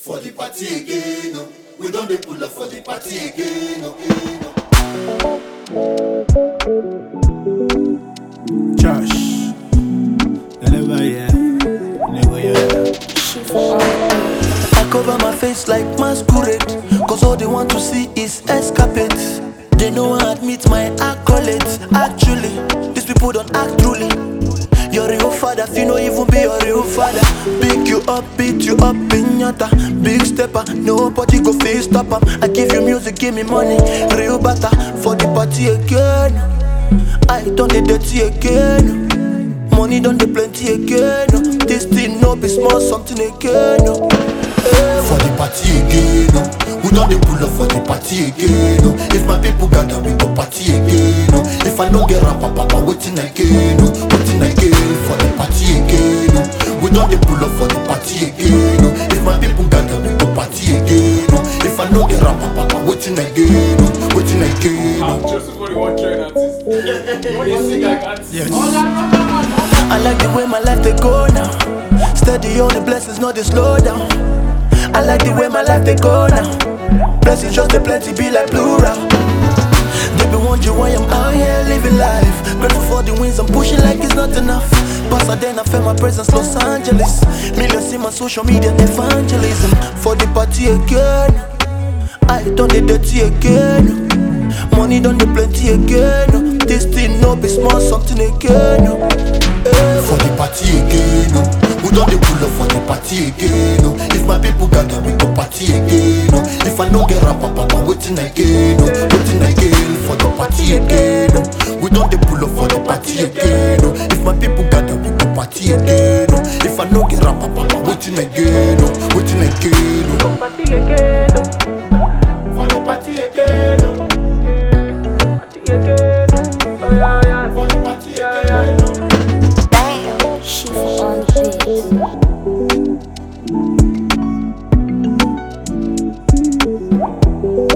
For the party again, no. We don't dey pull up for the party again, no. Josh, never I cover my face like masquerade, cause all they want to see is escapades. They know I admit my accolades. Actually, these people don't act truly. Your real father, if you know even be your real father. Pick you up, beat you up, piñata. Big stepper, nobody go face stop em. I give you music, give me money. Real butter, for the party again. I done the dirty again. Money done the plenty again. This thing no be small something again. For the party again, no. We don't dey pull up for the party again, no. If my people gather, we go party again, no. If I don't get rap, papa, waiting again, no. Waiting again for the party again, no. We don't dey pull up for the party again, no. If my people gather, we go party again, no. If I don't get rap, papa, waiting again, no. Waiting again, no. I'm just a 41 train artist. What do you think I got? Yes. I like the way my life they go now. Steady on the blessings, not the slow down. I like the way my life they go now. Blessings just the plenty be like plural. They be wondering why I'm out here living life. Grateful for the wins, I'm pushing like it's not enough. Pasadena, felt my presence, Los Angeles. Millions in my social media evangelism. For the party again, I done the dirty again. Money done the plenty again. This thing no be small something again. For the party again, no. We don't dey pull up for the party again, no. If my people gather, we go party again, no. If I don't get rap, papa, waiting again, no. Waiting again for the party again, no. We don't dey pull up for the party again, no. If my people gather, we go party again, no. If I don't get rap, papa, waiting again, no. Waiting again, no. Party again, For the party again, no. party again. Oh yeah, yeah. For the party again, no. Damn, she's on the beat.